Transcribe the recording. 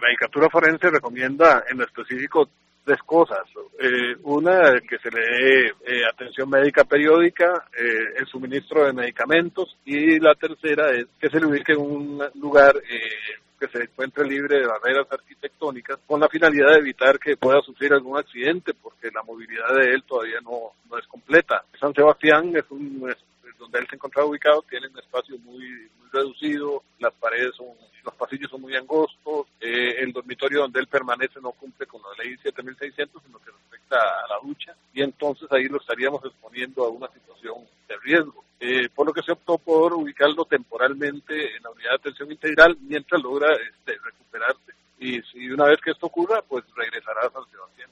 La Judicatura Forense recomienda en lo específico tres cosas. Una, que se le dé atención médica periódica, el suministro de medicamentos, y la tercera es que se le ubique en un lugar que se encuentre libre de barreras arquitectónicas, con la finalidad de evitar que pueda sufrir algún accidente, porque la movilidad de él todavía no es completa. San Sebastián es donde él se encontraba ubicado, tiene un espacio muy reducido, los pasillos son muy angostos, el dormitorio donde él permanece no cumple con la ley 7600 en lo que respecta a la ducha, y entonces ahí lo estaríamos exponiendo a una situación de riesgo. Por lo que se optó por ubicarlo temporalmente en la unidad de atención integral mientras logra recuperarse, y si una vez que esto ocurra, pues regresará a San Sebastián.